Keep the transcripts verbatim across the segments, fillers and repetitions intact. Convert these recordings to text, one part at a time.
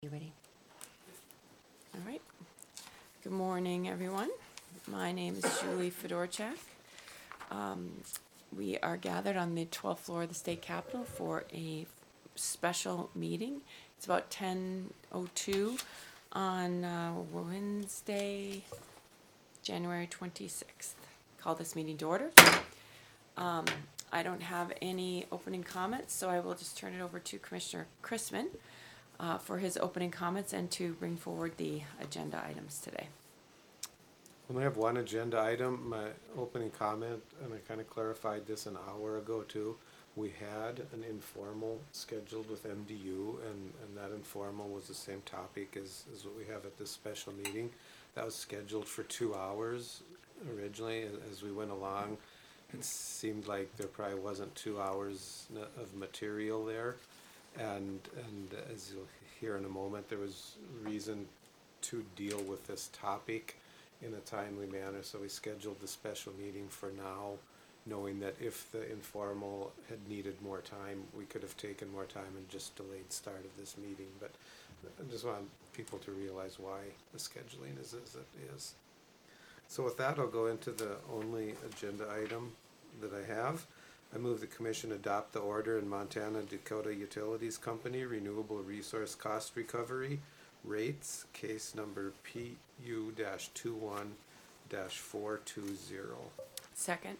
You ready? All right. Good morning, everyone. My name is Julie Fedorchak. Um, we are gathered on the twelfth floor of the state capitol for a special meeting. It's about ten oh two on uh, Wednesday, January twenty-sixth. Call this meeting to order. Um, I don't have any opening comments, so I will just turn it over to Commissioner Chrisman uh, for his opening comments and to bring forward the agenda items today. We only have one agenda item, my opening comment, and I kind of clarified this an hour ago too. We had an informal scheduled with M D U, and, and that informal was the same topic as, as what we have at this special meeting. That was scheduled for two hours originally. As we went along, it seemed like there probably wasn't two hours of material there. And, and as you'll hear in a moment, there was reason to deal with this topic in a timely manner, so we scheduled the special meeting for now, knowing that if the informal had needed more time, we could have taken more time and just delayed start of this meeting. But I just want people to realize why the scheduling is as it is. So with that, I'll go into the only agenda item that I have. I move the commission adopt the order in Montana Dakota Utilities Company Renewable Resource Cost Recovery Rates, case number P U twenty-one dash four two zero. Second.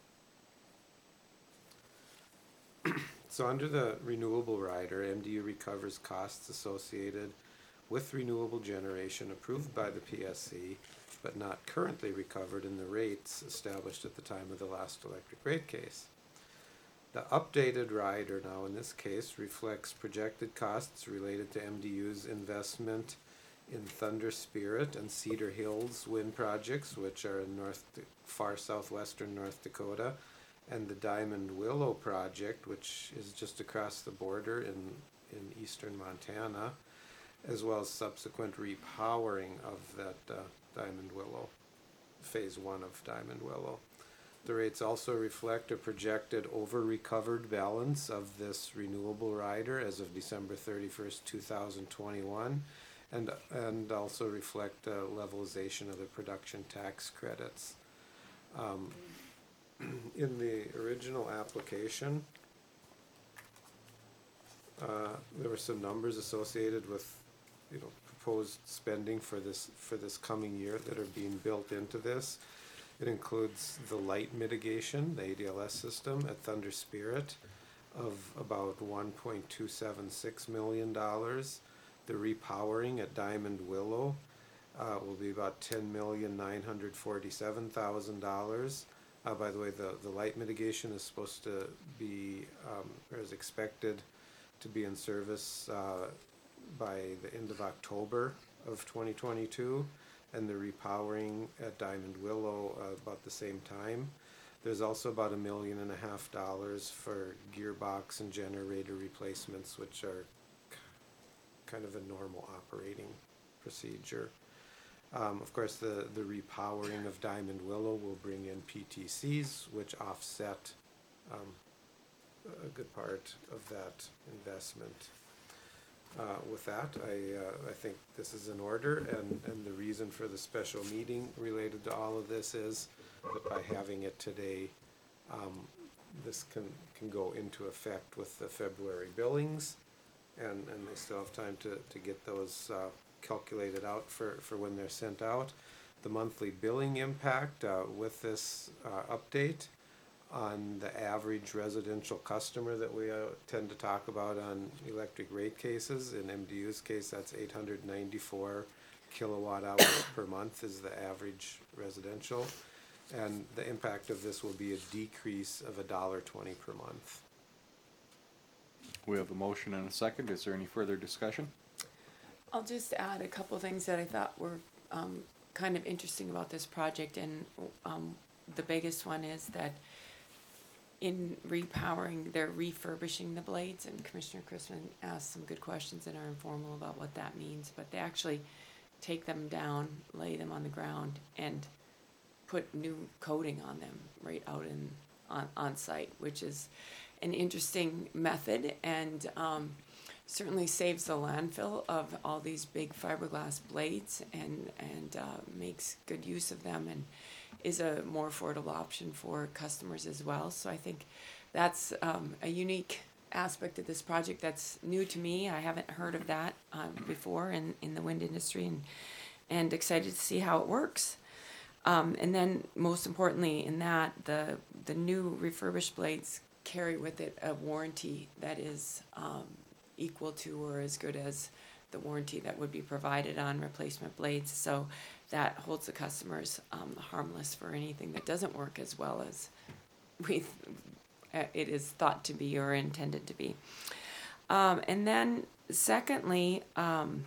So under the renewable rider, M D U recovers costs associated with renewable generation approved by the P S C, but not currently recovered in the rates established at the time of the last electric rate case. The updated rider now in this case reflects projected costs related to M D U's investment in Thunder Spirit and Cedar Hills wind projects, which are in north, far southwestern North Dakota, and the Diamond Willow project, which is just across the border in, in eastern Montana, as well as subsequent repowering of that uh, Diamond Willow, phase one of Diamond Willow. The rates also reflect a projected over-recovered balance of this renewable rider as of December thirty-first, two thousand twenty-one, and, and also reflect a levelization of the production tax credits. Um, in the original application, uh, there were some numbers associated with, you know, proposed spending for this for this coming year that are being built into this. It includes the light mitigation, the A D L S system at Thunder Spirit of about one point two seven six million dollars. The repowering at Diamond Willow uh, will be about ten million nine hundred forty-seven thousand dollars. Uh, by the way, the, the light mitigation is supposed to be, um, or is expected to be in service uh, by the end of October of twenty twenty-two. And the repowering at Diamond Willow uh, about the same time. There's also about a million and a half dollars for gearbox and generator replacements, which are k- kind of a normal operating procedure. Um, of course, the, the repowering of Diamond Willow will bring in P T Cs, which offset um, a good part of that investment. Uh, with that, I, uh, I think this is in order, and, and the reason for the special meeting related to all of this is that by having it today, um, this can, can go into effect with the February billings, and, and they still have time to, to get those uh, calculated out for, for when they're sent out. The monthly billing impact uh, with this uh, update on the average residential customer that we uh, tend to talk about on electric rate cases. In M D U's case, that's eight hundred ninety-four kilowatt hours per month is the average residential. And the impact of this will be a decrease of a dollar twenty per month. We have a motion and a second. Is there any further discussion? I'll just add a couple things that I thought were um, kind of interesting about this project, and um, the biggest one is that in repowering, they're refurbishing the blades, and Commissioner Chrisman asked some good questions in our informal about what that means, but they actually take them down, lay them on the ground, and put new coating on them right out in on, on site, which is an interesting method. And um, certainly saves the landfill of all these big fiberglass blades and, and uh, makes good use of them and is a more affordable option for customers as well. So I think that's um, a unique aspect of this project that's new to me. I haven't heard of that um, before in, in the wind industry, and, and excited to see how it works. Um, and then most importantly in that, the, the new refurbished blades carry with it a warranty that is um, equal to or as good as the warranty that would be provided on replacement blades. So that holds the customers um, harmless for anything that doesn't work as well as we uh, it is thought to be or intended to be. Um, and then secondly, um,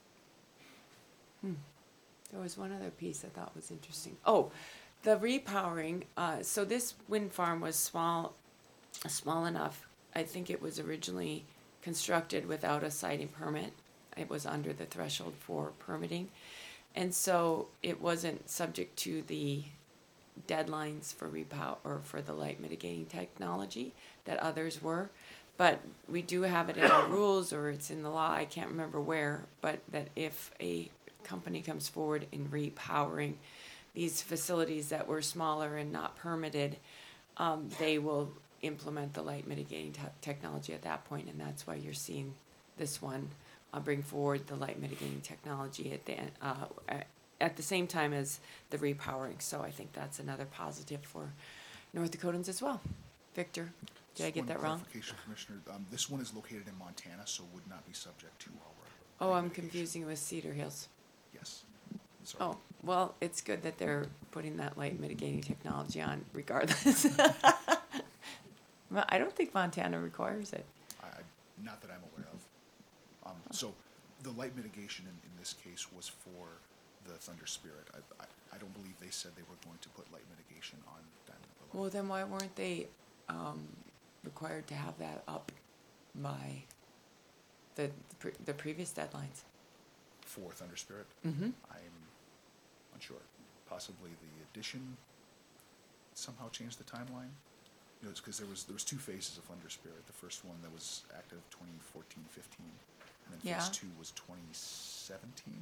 hmm, there was one other piece I thought was interesting. Oh, the repowering. Uh, so this wind farm was small, small enough. I think it was originally constructed without a siting permit. It was under the threshold for permitting. And so it wasn't subject to the deadlines for repower or for the light mitigating technology that others were. But we do have it in our rules, or it's in the law, I can't remember where, but that if a company comes forward in repowering these facilities that were smaller and not permitted, um, they will implement the light mitigating te- technology at that point, and that's why you're seeing this one uh, bring forward the light mitigating technology at the en- uh, at, at the same time as the repowering. So I think that's another positive for North Dakotans as well. Victor, did I Just get one that wrong? clarification, Commissioner. Um, this one is located in Montana, so would not be subject to our. Oh, I'm mitigation. confusing it with Cedar Hills. Yes. Sorry. Oh, well, it's good that they're putting that light mitigating technology on regardless. Well, I don't think Montana requires it. I, I, not that I'm aware of. Um, so the light mitigation in, in this case was for the Thunder Spirit. I, I, I don't believe they said they were going to put light mitigation on Diamond Willow. Well, then why weren't they um, required to have that up by the the, pre- the previous deadlines? For Thunder Spirit? Mm-hmm. I'm unsure. Possibly the addition somehow changed the timeline? You know, it's because there was, there was two phases of Thunder Spirit. The first one that was active twenty fourteen fifteen, and then phase Yeah. two was twenty seventeen.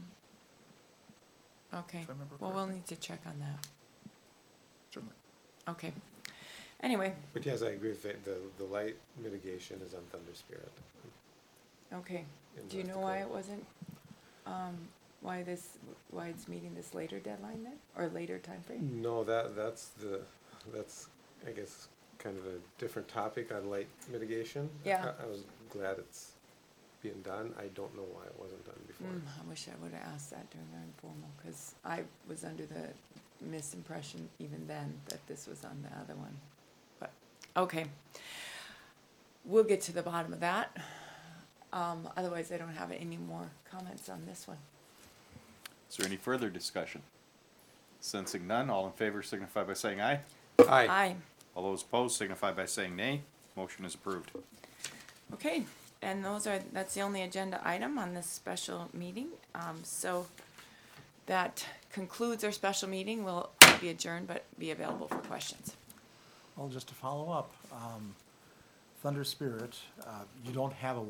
Okay. If I remember Well, we'll correctly. need to check on that. Certainly. Okay. Anyway, But yes, I agree with it. The, the light mitigation is on Thunder Spirit. okay. in Do you North know why it Dakota. wasn't, um, why this, why it's meeting this later deadline then, or later timeframe? No, that, that's the, that's, I guess, kind of a different topic on light mitigation. Yeah. I, I was glad it's being done. I don't know why it wasn't done before. Mm, I wish I would have asked that during our informal, because I was under the misimpression even then that this was on the other one. But, okay. We'll get to the bottom of that. Um, otherwise, I don't have any more comments on this one. Is there any further discussion? Sensing none, all in favor signify by saying aye. Aye. Aye. All those opposed signify by saying nay. Motion is approved. Okay, and those are, that's the only agenda item on this special meeting. Um, so that concludes our special meeting. We'll be adjourned, but be available for questions. Well, just to follow up, um, Thunder Spirit, uh, you don't have a